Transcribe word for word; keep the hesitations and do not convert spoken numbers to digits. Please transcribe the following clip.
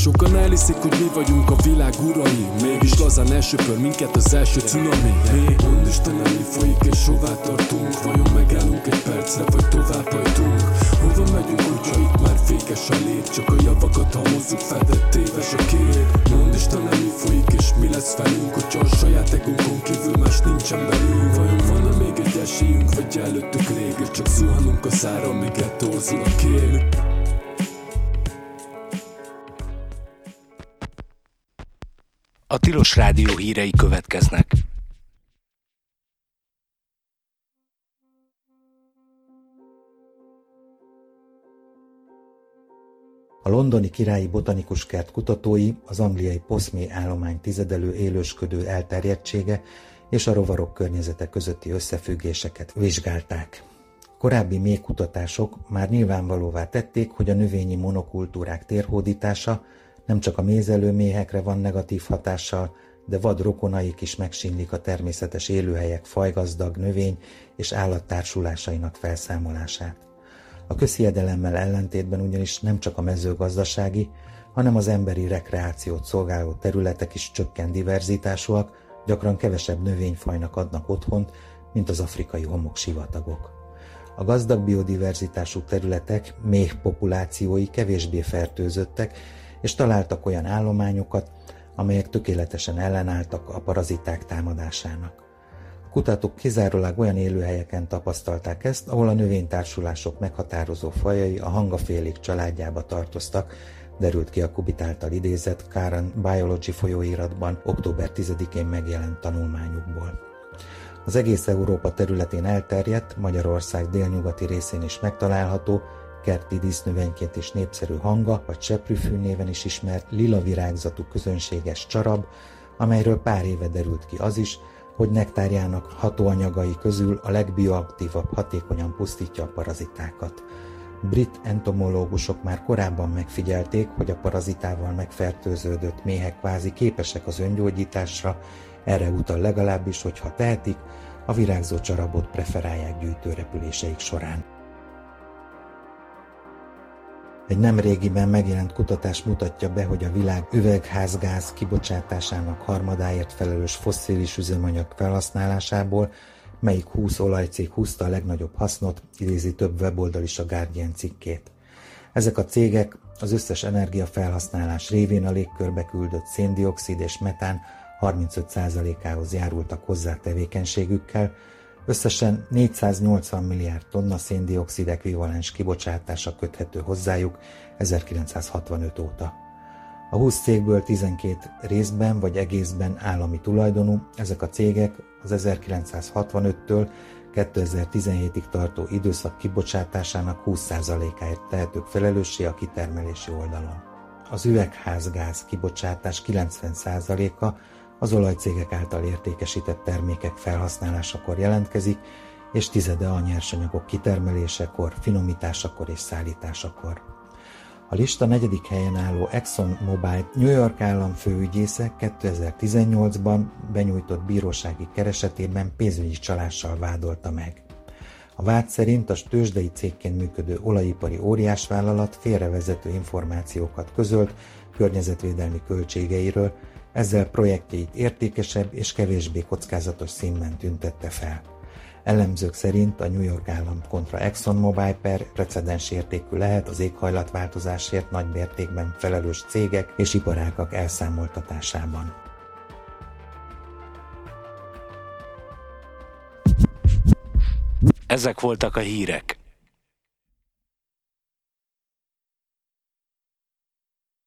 Sokan elhiszik, hogy mi vagyunk a világ urai, mégis lazán elsöpör minket az első cunami. Hé, mondd Istenem, mi folyik és hová tartunk? Vajon megállunk egy percre, vagy tovább hajtunk? Hova megyünk, hogyha itt már fékes a lét? Csak a javakat hamozzuk, fedett téves a kép. Mondd Istenem, mi folyik és mi lesz velünk, hogyha a saját egónkon kívül más nincsen belünk? Vajon van-e még egy esélyünk, vagy előttük rég, és csak zuhanunk a szára, míg eltorzul a kép? A Tilos Rádió hírei következnek. A londoni Királyi Botanikus Kert kutatói az angliai Posmé állomány tizedelő élősködő elterjedtsége és a rovarok környezete közötti összefüggéseket vizsgálták. Korábbi méhkutatások már nyilvánvalóvá tették, hogy a növényi monokultúrák térhódítása nem csak a mézelő méhekre van negatív hatással, de vad rokonaik is megsínlik a természetes élőhelyek fajgazdag növény és állattársulásainak felszámolását. A közhiedelemmel ellentétben ugyanis nem csak a mezőgazdasági, hanem az emberi rekreációt szolgáló területek is csökkent diverzitásúak, gyakran kevesebb növényfajnak adnak otthont, mint az afrikai homoksivatagok. A gazdag biodiverzitású területek méh populációi kevésbé fertőzöttek, és találtak olyan állományokat, amelyek tökéletesen ellenálltak a paraziták támadásának. A kutatók kizárólag olyan élőhelyeken tapasztalták ezt, ahol a növénytársulások meghatározó fajai a hangafélék családjába tartoztak, derült ki a Kubit által idézett Current Biology folyóiratban október tizedikén megjelent tanulmányukból. Az egész Európa területén elterjedt, Magyarország délnyugati részén is megtalálható, kerti dísznövényként is népszerű hanga, vagy seprűfű néven is ismert lila virágzatú közönséges csarab, amelyről pár éve derült ki az is, hogy nektárjának hatóanyagai közül a legbioaktívabb hatékonyan pusztítja a parazitákat. Brit entomológusok már korábban megfigyelték, hogy a parazitával megfertőződött méhek kvázi képesek az öngyógyításra, erre utal legalábbis, hogy ha tehetik, a virágzó csarabot preferálják gyűjtőrepüléseik során. Egy nemrégiben megjelent kutatás mutatja be, hogy a világ üvegházgáz kibocsátásának harmadáért felelős fosszilis üzemanyag felhasználásából melyik húsz olajcég húzta a legnagyobb hasznot, idézi több weboldal is a Guardian cikkét. Ezek a cégek az összes energiafelhasználás révén a légkörbe küldött széndioxid és metán harmincöt százalékához járultak hozzá tevékenységükkel, összesen négyszáznyolcvan milliárd tonna széndioxid ekvivalens kibocsátása köthető hozzájuk ezerkilencszázhatvanöt óta. A húsz cégből tizenkét részben vagy egészben állami tulajdonú, ezek a cégek az ezerkilencszázhatvanöttől kétezer-tizenhétig tartó időszak kibocsátásának húsz százalékáért tehetők felelőssé a kitermelési oldalon. Az üvegházgáz kibocsátás kilencven százaléka az olajcégek által értékesített termékek felhasználásakor jelentkezik, és tizede a nyersanyagok kitermelésekor, finomításakor és szállításakor. A lista negyedik helyen álló ExxonMobil New York állam főügyésze kétezer-tizennyolcban benyújtott bírósági keresetében pénzügyi csalással vádolta meg. A vád szerint a tőzsdei cégként működő olajipari óriásvállalat félrevezető információkat közölt környezetvédelmi költségeiről, ezzel projektjeit értékesebb és kevésbé kockázatos színben tüntette fel. Elemzők szerint a New York állam kontra ExxonMobil per precedens értékű lehet az éghajlatváltozásért nagy mértékben felelős cégek és iparágak elszámoltatásában. Ezek voltak a hírek.